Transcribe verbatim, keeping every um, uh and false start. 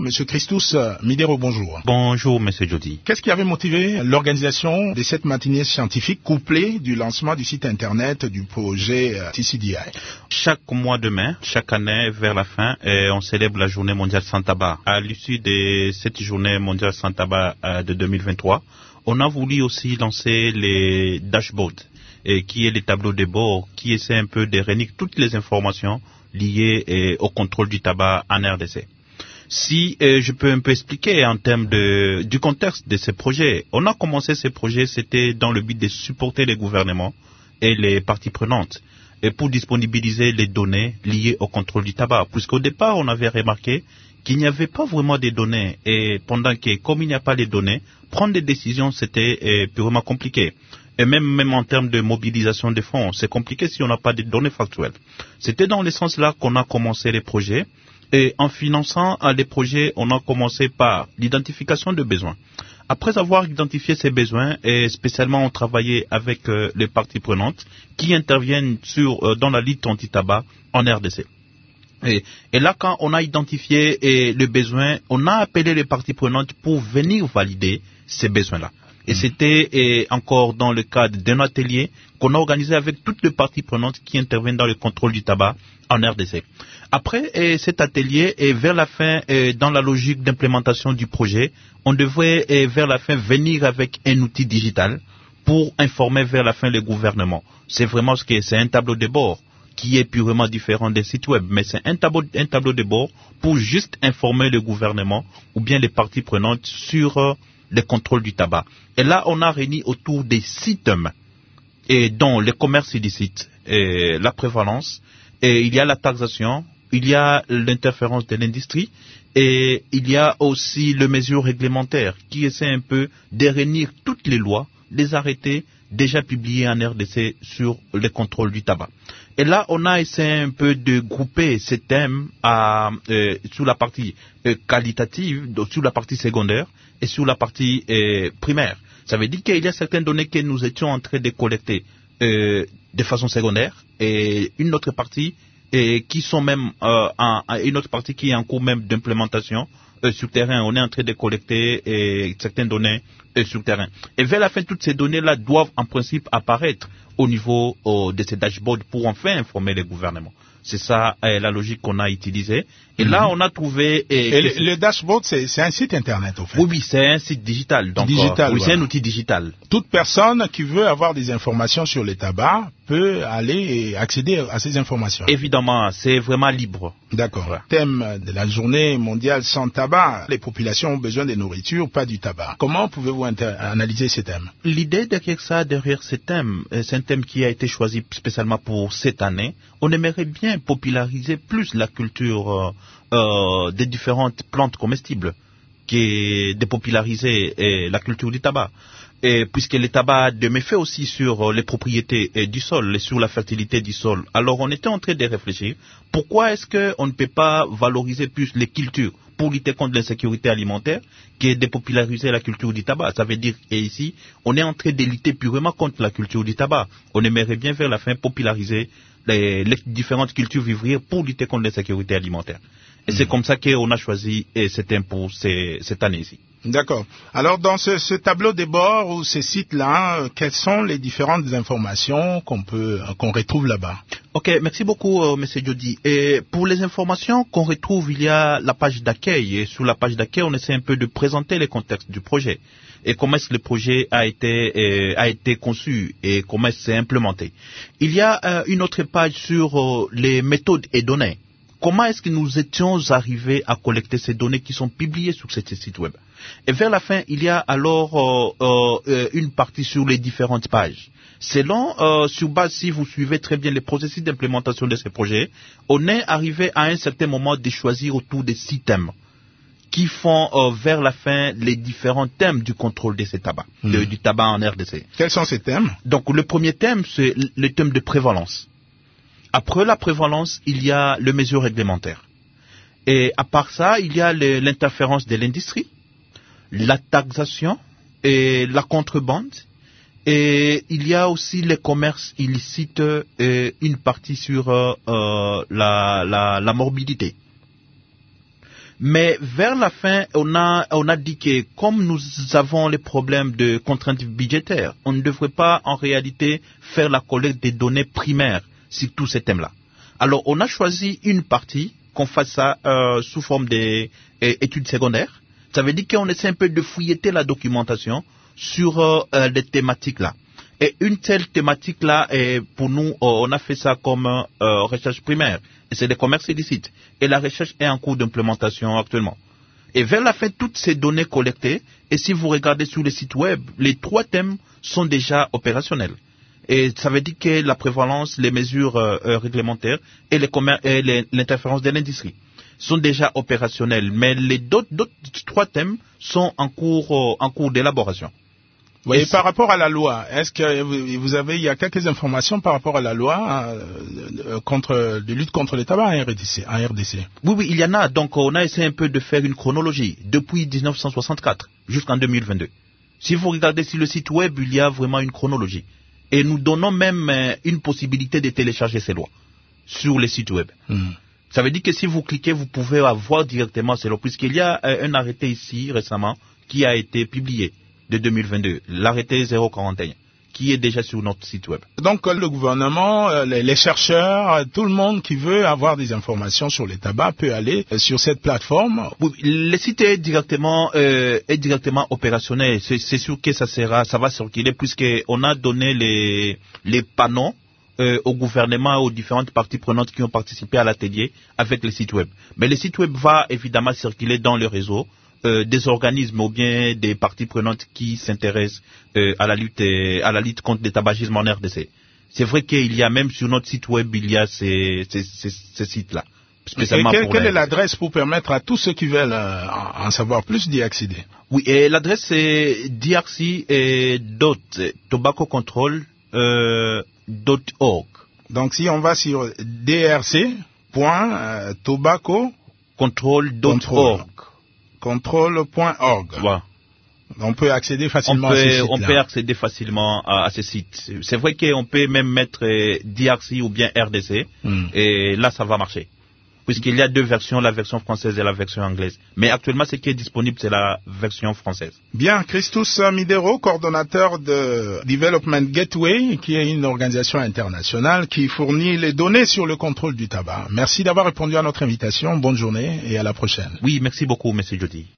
Monsieur Christus Midero, bonjour. Bonjour, Monsieur Jody. Qu'est-ce qui avait motivé l'organisation de cette matinée scientifique couplée du lancement du site internet du projet T C D I? Chaque mois de mai, chaque année, vers la fin, on célèbre la journée mondiale sans tabac. À l'issue de cette journée mondiale sans tabac de deux mille vingt-trois, on a voulu aussi lancer les dashboards, et qui est les tableaux de bord, qui essaient un peu de réunir toutes les informations liées eh, au contrôle du tabac en R D C. Si eh, je peux un peu expliquer en termes de, du contexte de ces projets, on a commencé ces projets, c'était dans le but de supporter les gouvernements et les parties prenantes, et pour disponibiliser les données liées au contrôle du tabac, puisqu'au départ on avait remarqué qu'il n'y avait pas vraiment des données, et pendant que, comme il n'y a pas les données, prendre des décisions c'était eh, purement compliqué. Et même, même en termes de mobilisation des fonds, c'est compliqué si on n'a pas de données factuelles. C'était dans le sens là qu'on a commencé les projets. Et en finançant les projets, on a commencé par l'identification de besoins. Après avoir identifié ces besoins, et spécialement on travaillait avec euh, les parties prenantes qui interviennent sur, euh, dans la lutte anti-tabac en R D C. Et, et là, quand on a identifié et, le besoin, on a appelé les parties prenantes pour venir valider ces besoins-là. Et c'était et, encore dans le cadre d'un atelier qu'on a organisé avec toutes les parties prenantes qui interviennent dans le contrôle du tabac en R D C. Après et, cet atelier, et vers la fin, et, dans la logique d'implémentation du projet, on devrait et, vers la fin venir avec un outil digital pour informer vers la fin le gouvernement. C'est vraiment ce que c'est un tableau de bord qui est purement différent des sites web, mais c'est un tableau, un tableau de bord pour juste informer le gouvernement ou bien les parties prenantes sur euh, le contrôle du tabac. Et là, on a réuni autour des six thèmes, et dont le commerce illicite, et la prévalence, et il y a la taxation, il y a l'interférence de l'industrie, et il y a aussi les mesures réglementaires qui essaient un peu de réunir toutes les lois, les arrêtés déjà publiés en R D C sur le contrôle du tabac. Et là, on a essayé un peu de grouper ces thèmes à, euh, sur la partie euh, qualitative, donc sur la partie secondaire et sur la partie euh, primaire. Ça veut dire qu'il y a certaines données que nous étions en train de collecter euh, de façon secondaire et une autre partie et qui sont même euh, en, une autre partie qui est en cours même d'implémentation euh, sur terrain. On est en train de collecter euh, certaines données euh, sur terrain. Et vers la fin, toutes ces données-là doivent en principe apparaître au niveau euh, de ces dashboards pour enfin informer les gouvernements. C'est ça euh, la logique qu'on a utilisée. Et mm-hmm. là, on a trouvé... Euh, et le, le dashboard, c'est, c'est un site internet, au fait. Oui, oui, c'est un site digital. Donc, digital, euh, oui, voilà. C'est un outil digital. Toute personne qui veut avoir des informations sur le tabac peut aller et accéder à ces informations. Évidemment, c'est vraiment libre. D'accord. Ouais. Thème de la journée mondiale sans tabac. Les populations ont besoin de nourriture, pas du tabac. Comment pouvez-vous inter- analyser ces thèmes? L'idée derrière ça, derrière ce thème, c'est un thème qui a été choisi spécialement pour cette année. On aimerait bien populariser plus la culture euh, euh, des différentes plantes comestibles, qui est de populariser euh, la culture du tabac. Et puisque le tabac a des méfaits aussi sur les propriétés du sol et sur la fertilité du sol. Alors on était en train de réfléchir, pourquoi est-ce qu'on ne peut pas valoriser plus les cultures pour lutter contre l'insécurité alimentaire que de populariser la culture du tabac. Ça veut dire qu'ici, on est en train de lutter purement contre la culture du tabac. On aimerait bien vers la fin populariser les, les différentes cultures vivrières pour lutter contre l'insécurité alimentaire. Et mmh. c'est comme ça qu'on a choisi ce thème pour ces, cette année ici. D'accord. Alors, dans ce, ce tableau de bord ou ces sites-là, euh, quelles sont les différentes informations qu'on peut, euh, qu'on retrouve là-bas? Ok, merci beaucoup, euh, Monsieur Jody. Et pour les informations qu'on retrouve, il y a la page d'accueil. Et sur la page d'accueil, on essaie un peu de présenter le contexte du projet et comment est-ce que le projet a été euh, a été conçu et comment est-ce que c'est implémenté. Il y a euh, une autre page sur euh, les méthodes et données. Comment est-ce que nous étions arrivés à collecter ces données qui sont publiées sur ce site web? Et vers la fin, il y a alors euh, euh, une partie sur les différentes pages. Selon, euh, sur base, si vous suivez très bien les processus d'implémentation de ces projets, on est arrivé à un certain moment de choisir autour des six thèmes qui font euh, vers la fin les différents thèmes du contrôle de ces tabacs, mmh. de, du tabac en R D C. Quels sont ces thèmes? Donc le premier thème, c'est le thème de prévalence. Après la prévalence, il y a les mesures réglementaires. Et à part ça, il y a le, l'interférence de l'industrie, la taxation et la contrebande. Et il y a aussi le commerce illicite et une partie sur euh, la, la, la morbidité. Mais vers la fin, on a, on a dit que comme nous avons les problèmes de contraintes budgétaires, on ne devrait pas en réalité faire la collecte des données primaires sur tous ces thèmes-là. Alors, on a choisi une partie, qu'on fasse ça euh, sous forme d'études secondaires. Ça veut dire qu'on essaie un peu de fouilleter la documentation sur euh, euh, les thématiques-là. Et une telle thématique-là, pour nous, on a fait ça comme euh, recherche primaire. Et c'est le commerce illicite. Et la recherche est en cours d'implémentation actuellement. Et vers la fin, toutes ces données collectées, et si vous regardez sur le site web, les trois thèmes sont déjà opérationnels. Et ça veut dire que la prévalence, les mesures euh, réglementaires et, les et les, l'interférence de l'industrie sont déjà opérationnels. Mais les d'autres, d'autres trois thèmes sont en cours, euh, en cours d'élaboration. Oui, et par rapport à la loi, est-ce que vous avez, il y a quelques informations par rapport à la loi euh, contre, de lutte contre le tabac en R D C, en R D C? Oui, oui, il y en a. Donc, on a essayé un peu de faire une chronologie depuis dix-neuf cent soixante-quatre jusqu'en deux mille vingt-deux. Si vous regardez sur le site web, il y a vraiment une chronologie. Et nous donnons même euh, une possibilité de télécharger ces lois sur le site web. Mmh. Ça veut dire que si vous cliquez, vous pouvez avoir directement ces lois, puisqu'il y a euh, un arrêté ici récemment qui a été publié de deux mille vingt-deux, l'arrêté zéro quarante et un, qui est déjà sur notre site web. Donc le gouvernement, les, les chercheurs, tout le monde qui veut avoir des informations sur les tabacs peut aller sur cette plateforme. Oui, le site est directement euh, est directement opérationnel. C'est, c'est sûr que ça sera, ça va circuler puisque on a donné les les panneaux euh, au gouvernement et aux différentes parties prenantes qui ont participé à l'atelier avec le site web. Mais le site web va évidemment circuler dans le réseau. Euh, des organismes ou bien des parties prenantes qui s'intéressent euh, à la lutte euh, à la lutte contre le tabagisme en R D C. C'est vrai qu'il y a même sur notre site web il y a ces, ces, ces, ces sites-là. Spécialement et quelle, pour quelle est l'adresse pour permettre à tous ceux qui veulent euh, en savoir plus d'y accéder? Oui, et l'adresse c'est d r c dot tobacco control dot org. Donc si on va sur d r c point tobacco control dot org. control point org. Voilà. On peut accéder facilement on peut, à ce site-là. On peut accéder facilement à, à ce site. C'est vrai qu'on peut même mettre euh, D R C ou bien R D C, mm. et là ça va marcher. Puisqu'il y a deux versions, la version française et la version anglaise. Mais actuellement, ce qui est disponible, c'est la version française. Bien, Christus Midero, coordonnateur de Development Gateway, qui est une organisation internationale qui fournit les données sur le contrôle du tabac. Merci d'avoir répondu à notre invitation. Bonne journée et à la prochaine. Oui, merci beaucoup, Monsieur Jody.